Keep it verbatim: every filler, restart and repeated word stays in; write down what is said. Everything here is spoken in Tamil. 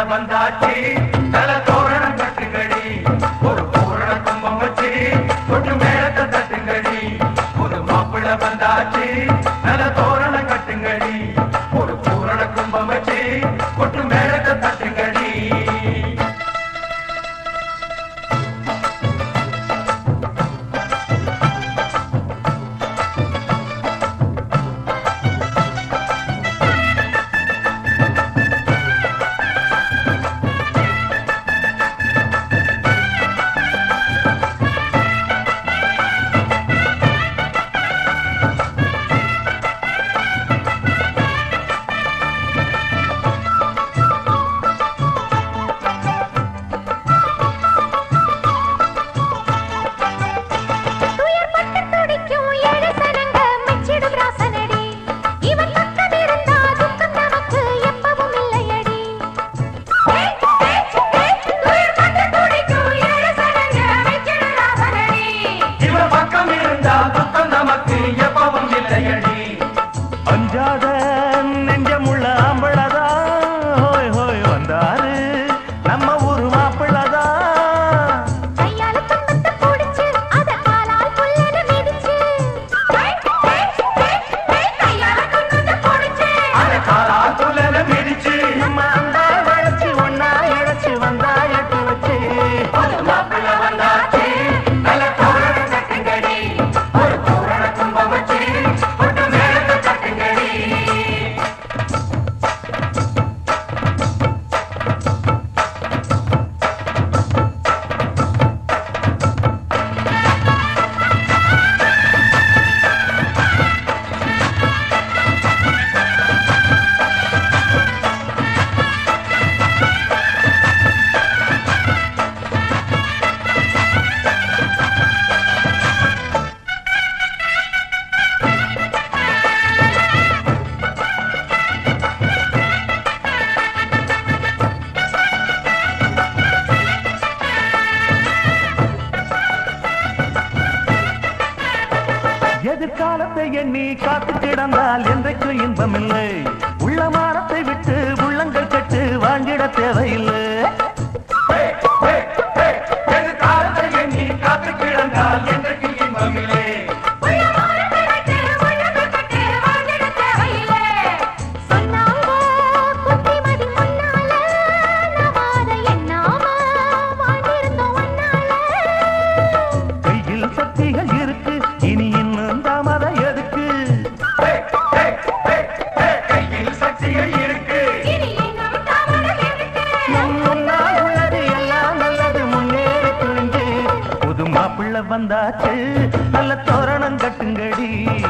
வந்தாச்சு நல்ல தோரணம் கட்டுங்கடி ஒரு பூரண கும்பம் வச்சு கொட்டு மேளத்தை தட்டுங்கடி ஒரு மாப்பிள்ள வந்தாச்சு நல்ல தோரணம் கட்டுங்கடி ஒரு பூரண கும்பம் வச்சு கொட்டு மேளத்தை தட்டுங்கடி அஞ்சாத நெஞ்சமுள்ள ஆம்பளதா ஹோய் ஹோய் வந்தாரு நம்ம ஊரு மாப்பிள்ளதா கையால துன்பத்தை புடிச்சு அத காலால் புல்லன மிதிச்சு கையால துன்பத்தை புடிச்சு அத காலால் புல்லன மிதிச்சு நம்ம அந்த வளைச்சு ஒன்னா இழைச்சு வந்தா எட்டு வச்சு ஒரு மாப்பிள்ள வந்தாச்சு நல்ல தோரணம் கட்டுங்கடி ஒரு பூரண கும்பம் வச்சு கொட்டு மேளத்தை தட்டுங்கடி எதிர்காலத்தை எண்ணி காத்து கிடந்தால் என்றைக்கும் இன்பமில்லை உள்ள மானத்தை விட்டு உள்ளங்கள் கட்டு வாங்கிட தேவையில்லை எதிர்காலத்தை எண்ணி காத்து கிடந்தால் என்றைக்கு இன்பமில்லை கையில் சக்திகள் இருக்கு இனி இன்னும் தாமதம் எதுக்கு கையில் சக்திகள் இருக்கு நம் முன்னால் உள்ளது எல்லாம் நல்லது முன்னேறி துணிஞ்சு புது மாப்பிள்ளை வந்தாச்சு நல்ல தோரணம் கட்டுங்கடி